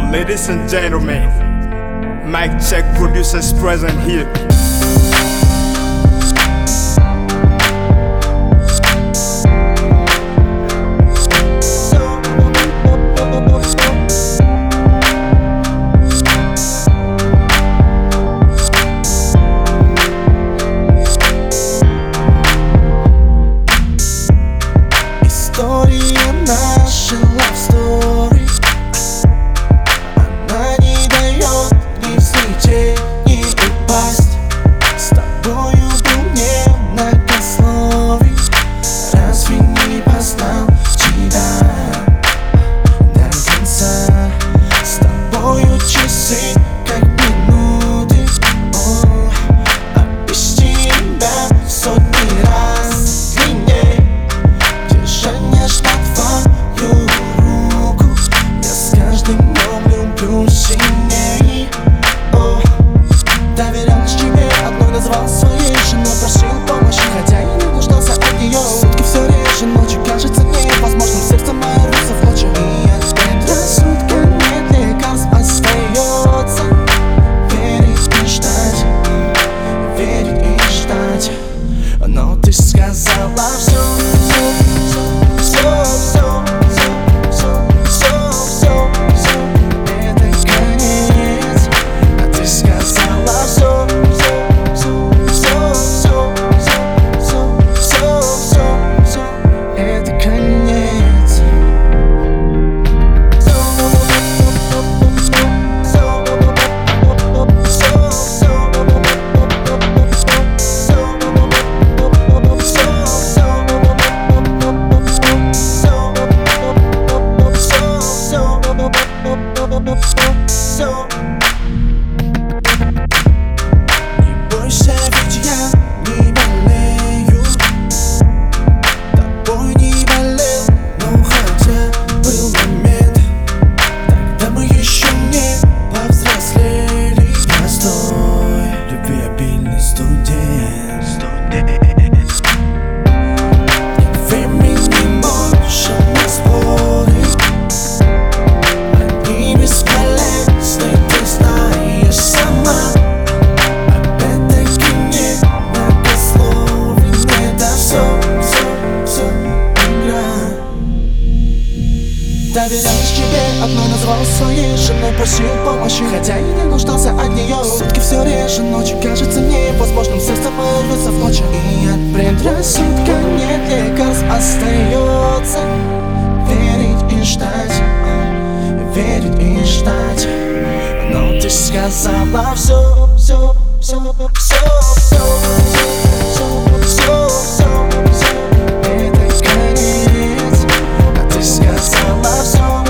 Ladies and gentlemen, mic check, producers present here. История наша love story. Она не дает ни взлететь, ни упасть. С тобою был мне многословий. Разве не познал тебя до конца? С тобою часы как минуты. А без тебя сотни раз длинней. Держа нежно твою руку, я с каждым днем люблю сильней. Доверялась тебе, одной назвал своей женой, просил помощи, хотя и не нуждался от нее. Сутки все реже, ночью кажется невозможным, сердце мое рвется в клочья. И от предрассудка нет лекарств, остается верить и ждать, верить и ждать. Но ты сказала все. Не бойся, ведь я не болею. Тобой не болел, но хотя был момент, тогда мы еще не повзрослели. Простой, любвеобильный студент. Времени можем не спорить, они бесполезны, ты знаешь сама. Опять-таки нет многословий, это все игра. Доверялась тебе, одной назвал своей женой, просил помощи, хотя и не нуждался от нее. Сутки все реже, ночью кажется невозможным, сердце мое рвется в клочья. И от предрассудка нет лекарств, остается верить и ждать, верить и ждать. Но ты сказала все. Это конец. А ты сказала все.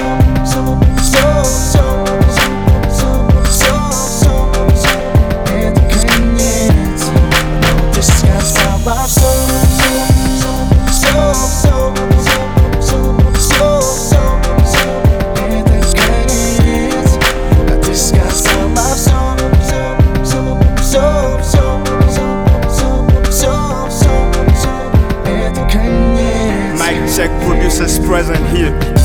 Это конец. Но ты сказала все. Mic check, producers present here.